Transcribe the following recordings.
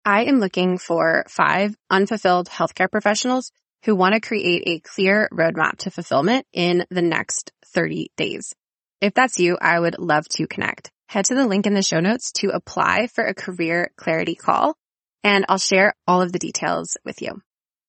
I am looking for 5 unfulfilled healthcare professionals who want to create a clear roadmap to fulfillment in the next 30 days. If that's you, I would love to connect. Head to the link in the show notes to apply for a career clarity call, and I'll share all of the details with you.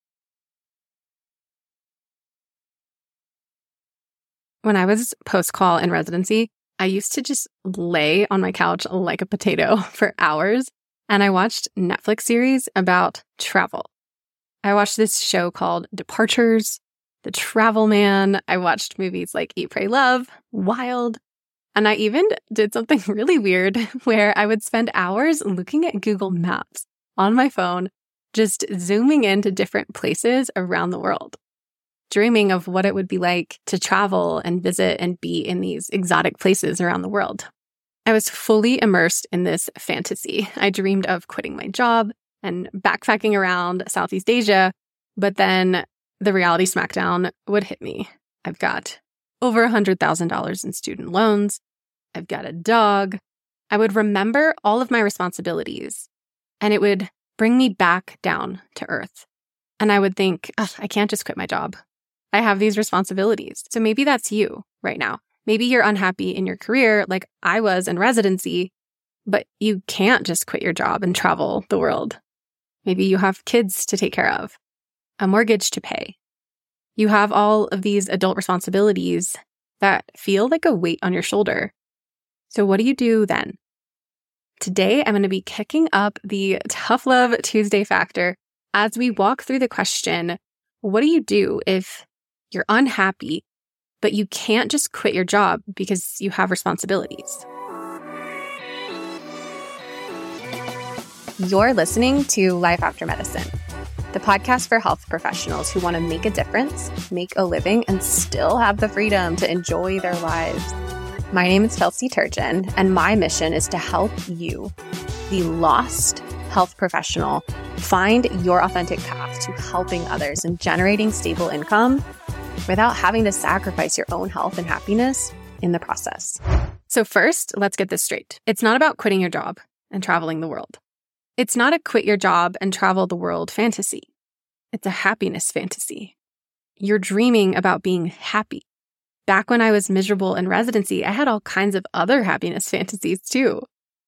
When I was post-call in residency, I used to just lay on my couch like a potato for hours, and I watched Netflix series about travel. I watched this show called Departures, The Travel Man. I watched movies like Eat, Pray, Love, Wild, and I even did something really weird where I would spend hours looking at Google Maps on my phone, just zooming into different places around the world, dreaming of what it would be like to travel and visit and be in these exotic places around the world. I was fully immersed in this fantasy. I dreamed of quitting my job and backpacking around Southeast Asia, but then the reality smackdown would hit me. I've got over $100,000 in student loans. I've got a dog. I would remember all of my responsibilities, and it would bring me back down to earth. And I would think, I can't just quit my job. I have these responsibilities. So maybe that's you right now. Maybe you're unhappy in your career like I was in residency, but you can't just quit your job and travel the world. Maybe you have kids to take care of, a mortgage to pay. You have all of these adult responsibilities that feel like a weight on your shoulder. So what do you do then? Today, I'm going to be kicking up the Tough Love Tuesday factor as we walk through the question, what do you do if you're unhappy, but you can't just quit your job because you have responsibilities? You're listening to Life After Medicine, the podcast for health professionals who want to make a difference, make a living, and still have the freedom to enjoy their lives. My name is Kelsey Turgeon, and my mission is to help you, the lost health professional, find your authentic path to helping others and generating stable income without having to sacrifice your own health and happiness in the process. So first, let's get this straight. It's not about quitting your job and traveling the world. It's not a quit your job and travel the world fantasy. It's a happiness fantasy. You're dreaming about being happy. Back when I was miserable in residency, I had all kinds of other happiness fantasies too.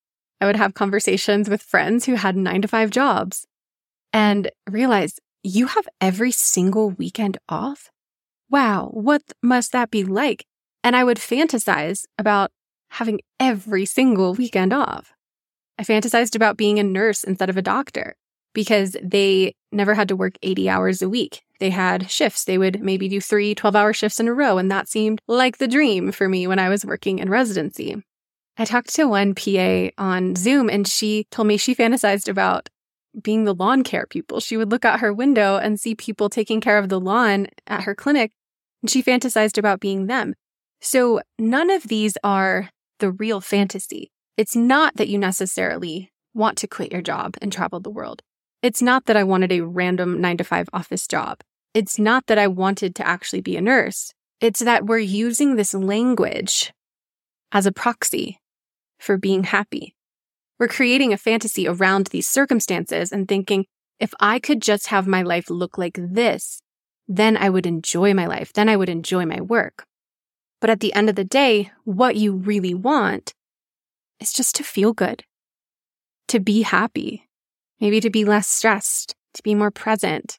I would have conversations with friends who had 9-to-5 jobs and realize you have every single weekend off? Wow, what must that be like? And I would fantasize about having every single weekend off. I fantasized about being a nurse instead of a doctor because they never had to work 80 hours a week. They had shifts. They would maybe do 3 12-hour shifts in a row, and that seemed like the dream for me when I was working in residency. I talked to one PA on Zoom, and she told me she fantasized about being the lawn care people. She would look out her window and see people taking care of the lawn at her clinic, and she fantasized about being them. So none of these are the real fantasy. It's not that you necessarily want to quit your job and travel the world. It's not that I wanted a random 9-to-5 office job. It's not that I wanted to actually be a nurse. It's that we're using this language as a proxy for being happy. We're creating a fantasy around these circumstances and thinking, if I could just have my life look like this, then I would enjoy my life. Then I would enjoy my work. But at the end of the day, what you really want is just to feel good, to be happy, maybe to be less stressed, to be more present,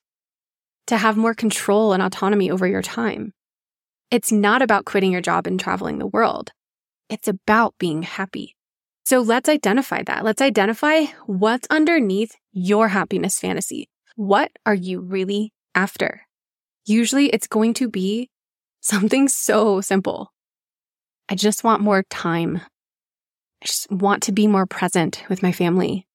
to have more control and autonomy over your time. It's not about quitting your job and traveling the world. It's about being happy. So let's identify that. Let's identify what's underneath your happiness fantasy. What are you really after? Usually it's going to be something so simple. I just want more time. I just want to be more present with my family.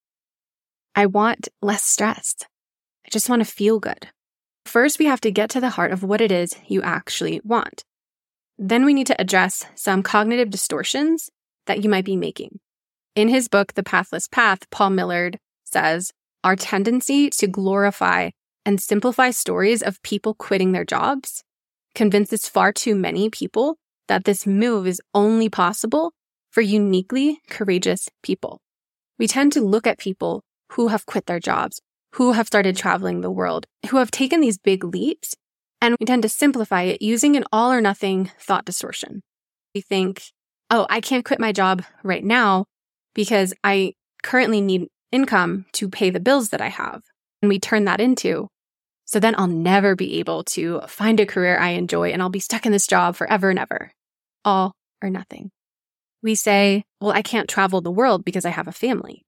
I want less stress. I just want to feel good. First, we have to get to the heart of what it is you actually want. Then we need to address some cognitive distortions that you might be making. In his book, The Pathless Path, Paul Millerd says, our tendency to glorify and simplify stories of people quitting their jobs convinces far too many people that this move is only possible for uniquely courageous people. We tend to look at people who have quit their jobs, who have started traveling the world, who have taken these big leaps, and we tend to simplify it using an all or nothing thought distortion. We think, oh, I can't quit my job right now because I currently need income to pay the bills that I have. And we turn that into, so then I'll never be able to find a career I enjoy and I'll be stuck in this job forever and ever. All or nothing. We say, well, I can't travel the world because I have a family.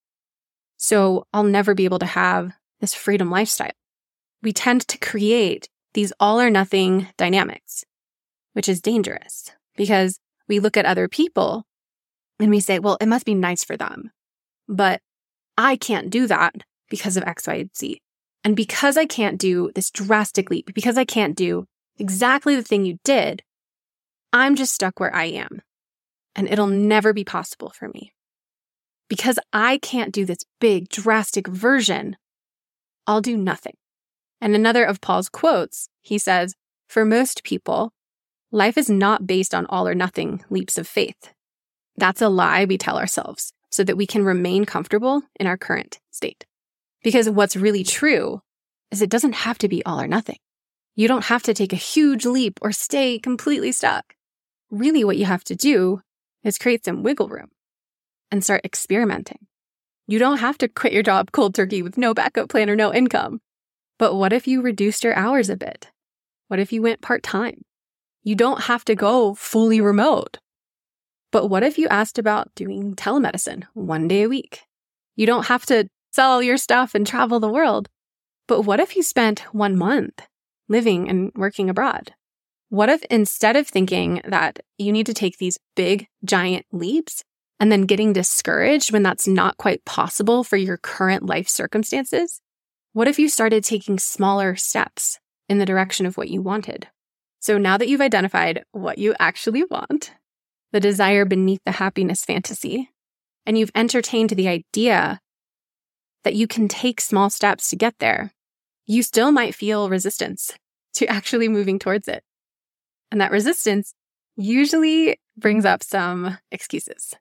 So I'll never be able to have this freedom lifestyle. We tend to create these all or nothing dynamics, which is dangerous because we look at other people and we say, well, it must be nice for them, but I can't do that because of X, Y, Z. And because I can't do this drastic leap, because I can't do exactly the thing you did, I'm just stuck where I am and it'll never be possible for me. Because I can't do this big, drastic version, I'll do nothing. And another of Paul's quotes, he says, for most people, life is not based on all or nothing leaps of faith. That's a lie we tell ourselves so that we can remain comfortable in our current state. Because what's really true is it doesn't have to be all or nothing. You don't have to take a huge leap or stay completely stuck. Really, what you have to do is create some wiggle room and start experimenting. You don't have to quit your job cold turkey with no backup plan or no income. But what if you reduced your hours a bit? What if you went part-time? You don't have to go fully remote. But what if you asked about doing telemedicine 1 day a week? You don't have to sell your stuff and travel the world. But what if you spent 1 month living and working abroad? What if instead of thinking that you need to take these big, giant leaps and then getting discouraged when that's not quite possible for your current life circumstances, what if you started taking smaller steps in the direction of what you wanted? So now that you've identified what you actually want, the desire beneath the happiness fantasy, and you've entertained the idea that you can take small steps to get there, you still might feel resistance to actually moving towards it. And that resistance usually brings up some excuses.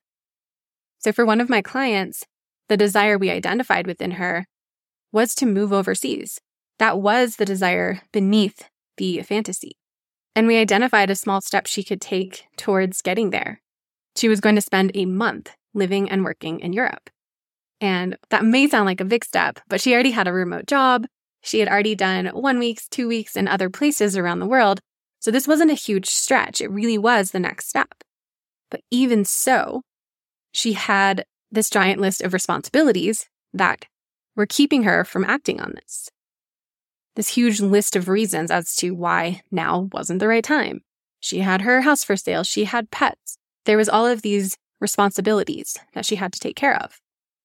So for one of my clients, the desire we identified within her was to move overseas. That was the desire beneath the fantasy. And we identified a small step she could take towards getting there. She was going to spend a month living and working in Europe. And that may sound like a big step, but she already had a remote job. She had already done 1 week, 2 weeks in other places around the world. So this wasn't a huge stretch. It really was the next step. But even so, she had this giant list of responsibilities that were keeping her from acting on this. This huge list of reasons as to why now wasn't the right time. She had her house for sale. She had pets. There was all of these responsibilities that she had to take care of.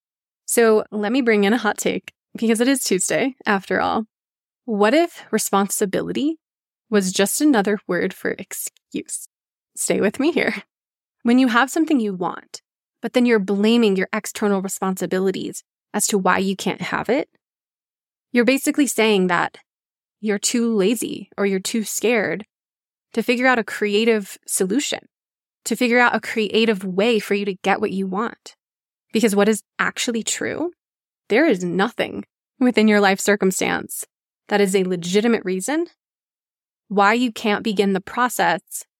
So let me bring in a hot take, because it is Tuesday, after all. What if responsibility was just another word for excuse? Stay with me here. When you have something you want, but then you're blaming your external responsibilities as to why you can't have it, you're basically saying that you're too lazy or you're too scared to figure out a creative solution, to figure out a creative way for you to get what you want. Because what is actually true, there is nothing within your life circumstance that is a legitimate reason why you can't begin the process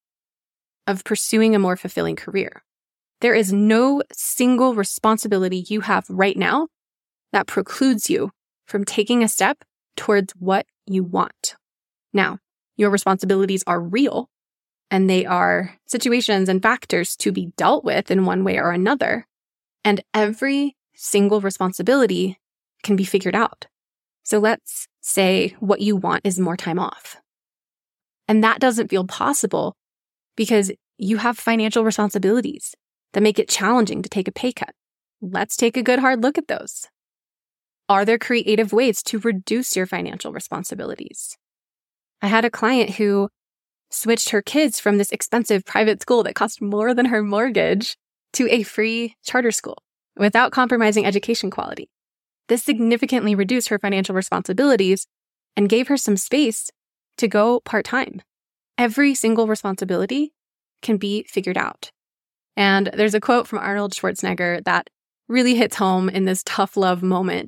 of pursuing a more fulfilling career. There is no single responsibility you have right now that precludes you from taking a step towards what you want. Now, your responsibilities are real, and they are situations and factors to be dealt with in one way or another. And every single responsibility can be figured out. So let's say what you want is more time off. And that doesn't feel possible because you have financial responsibilities that make it challenging to take a pay cut. Let's take a good hard look at those. Are there creative ways to reduce your financial responsibilities? I had a client who switched her kids from this expensive private school that cost more than her mortgage to a free charter school without compromising education quality. This significantly reduced her financial responsibilities and gave her some space to go part-time. Every single responsibility can be figured out. And there's a quote from Arnold Schwarzenegger that really hits home in this tough love moment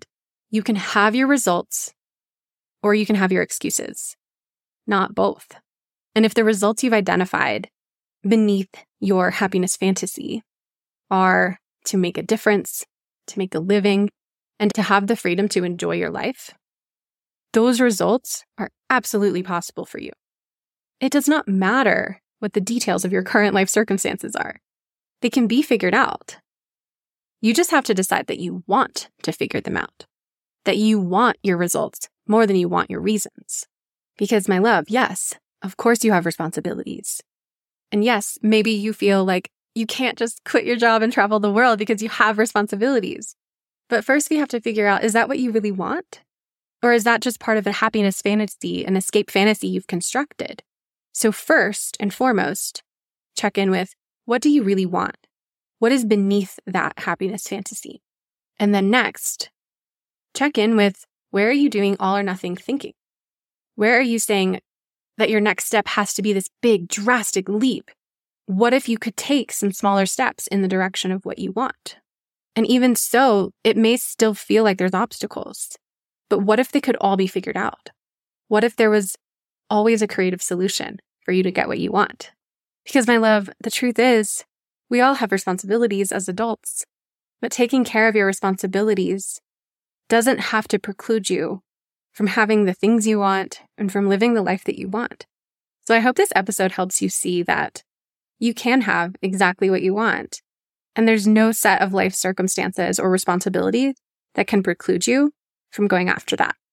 You can have your results or you can have your excuses, not both. And if the results you've identified beneath your happiness fantasy are to make a difference, to make a living, and to have the freedom to enjoy your life, those results are absolutely possible for you. It does not matter what the details of your current life circumstances are. They can be figured out. You just have to decide that you want to figure them out, that you want your results more than you want your reasons. Because my love, yes, of course you have responsibilities. And yes, maybe you feel like you can't just quit your job and travel the world because you have responsibilities. But first we have to figure out, is that what you really want? Or is that just part of a happiness fantasy, an escape fantasy you've constructed? So first and foremost, check in with, what do you really want? What is beneath that happiness fantasy? And then next, check in with, where are you doing all or nothing thinking? Where are you saying that your next step has to be this big, drastic leap? What if you could take some smaller steps in the direction of what you want? And even so, it may still feel like there's obstacles. But what if they could all be figured out? What if there was always a creative solution for you to get what you want? Because my love, the truth is, we all have responsibilities as adults, but taking care of your responsibilities doesn't have to preclude you from having the things you want and from living the life that you want. So I hope this episode helps you see that you can have exactly what you want, and there's no set of life circumstances or responsibilities that can preclude you from going after that.